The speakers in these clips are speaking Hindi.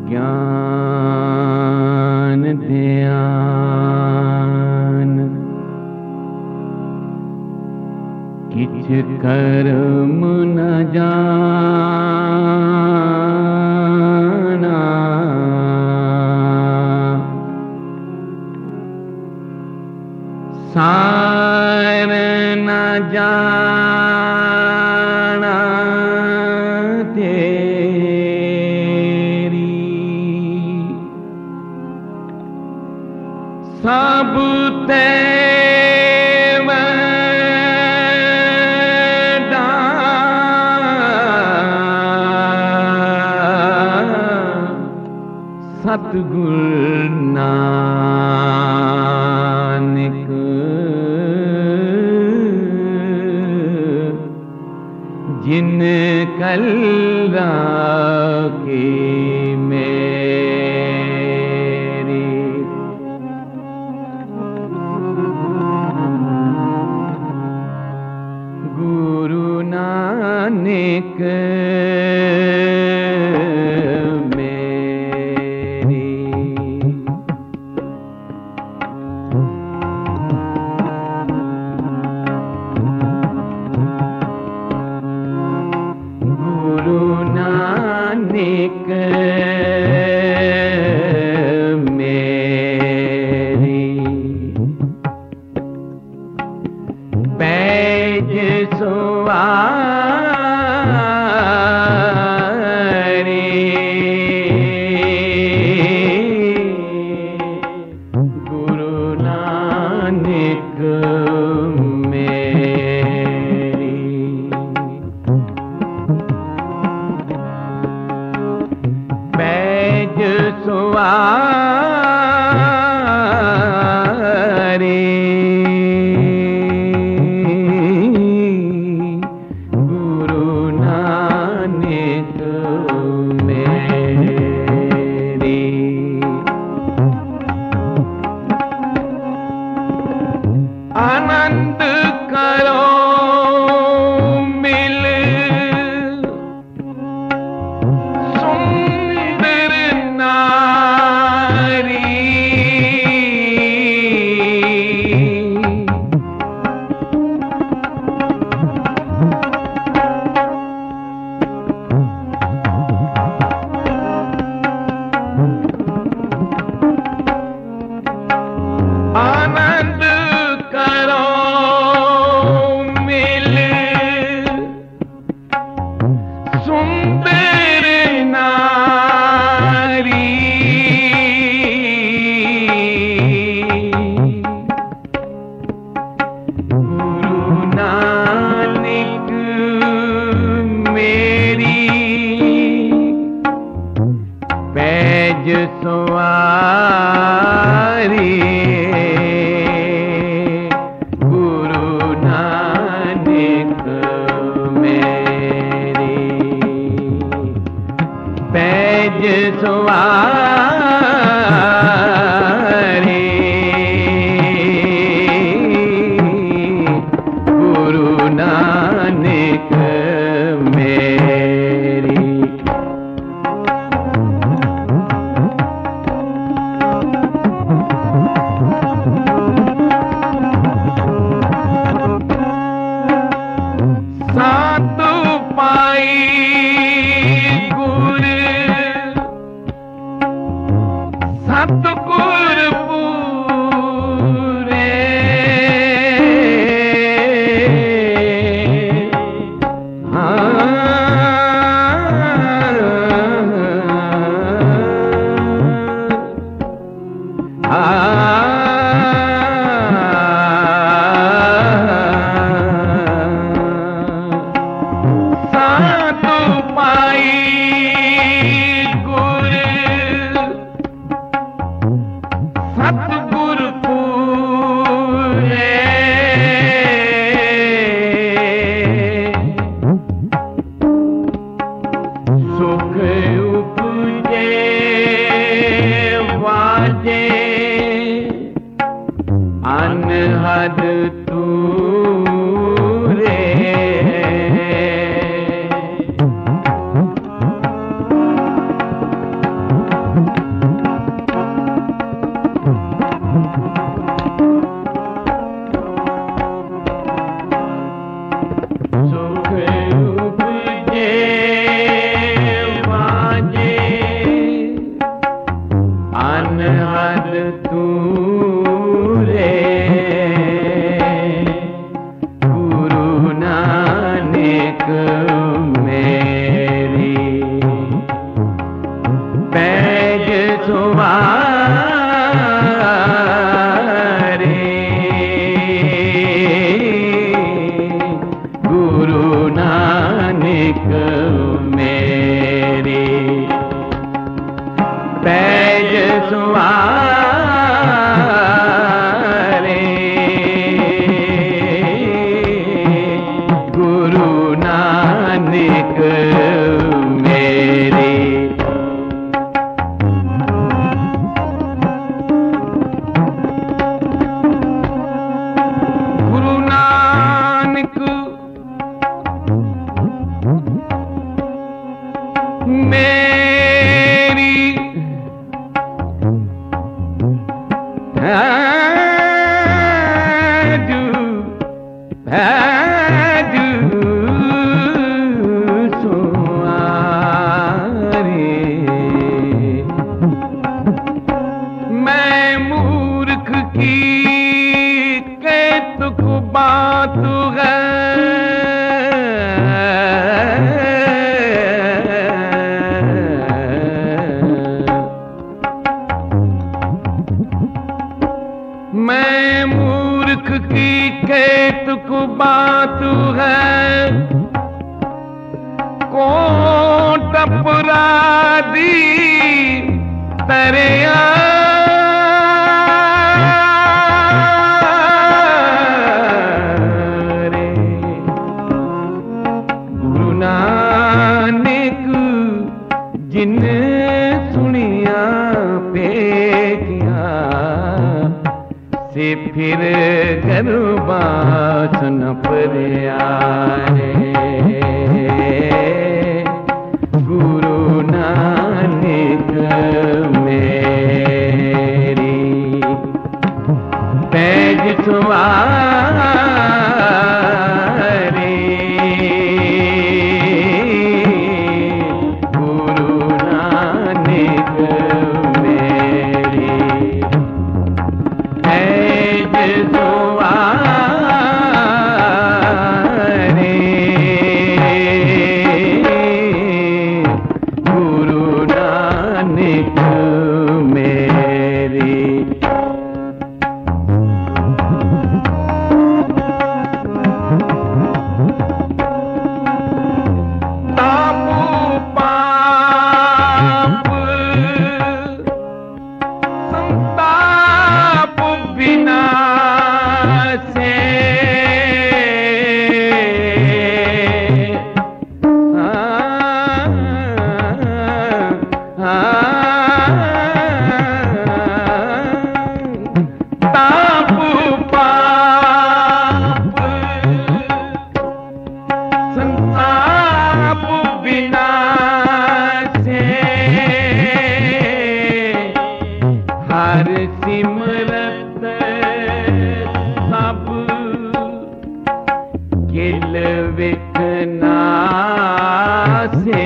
ज्ञान ध्यान किछ कर्म न जाना, सार न जाना तेरी, सब तेव सतगुर नानक जिन कल राखे मेरी। गुरु नानक आनंद करो मिल सुंदर नारी, आनंद करो मिल सुंदर नारी, गुरु नानक मेरी पैज सवारी। पैज सवारी गुरु नानक मेरी। सात पाई गुर मेरी भाजू भाजू सुआरे। मैं मूर्ख की कैतुक बात है, मैं मूर्ख की कैतुक बात है। कोट अपराधी तरे गुरु नानक जिन सुनिया पेटिया से फिर गरबास न पर आए। गुरु नानक मेरी पैज सुआरे। गुरु नानक मेरी पैज सुआरे। गुरु नानक मेरी तापू पाप संताप बिना से ताप पाप संताप बिना से हर सिमरत सब गिल विकना से।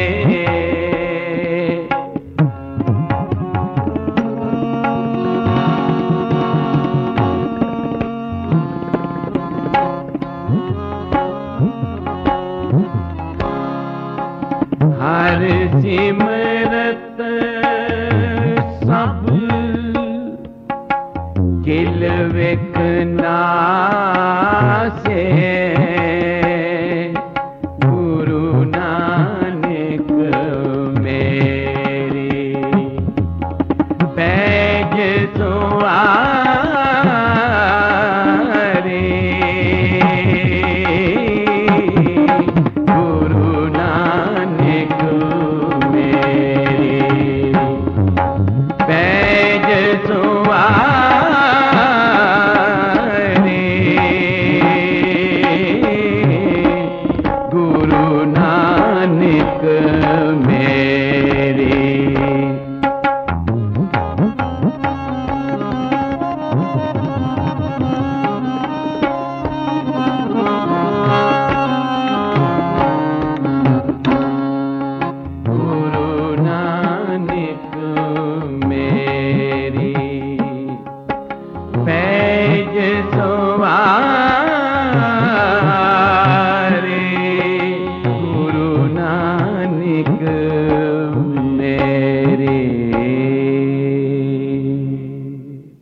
हर सिमरत सब गिल विकना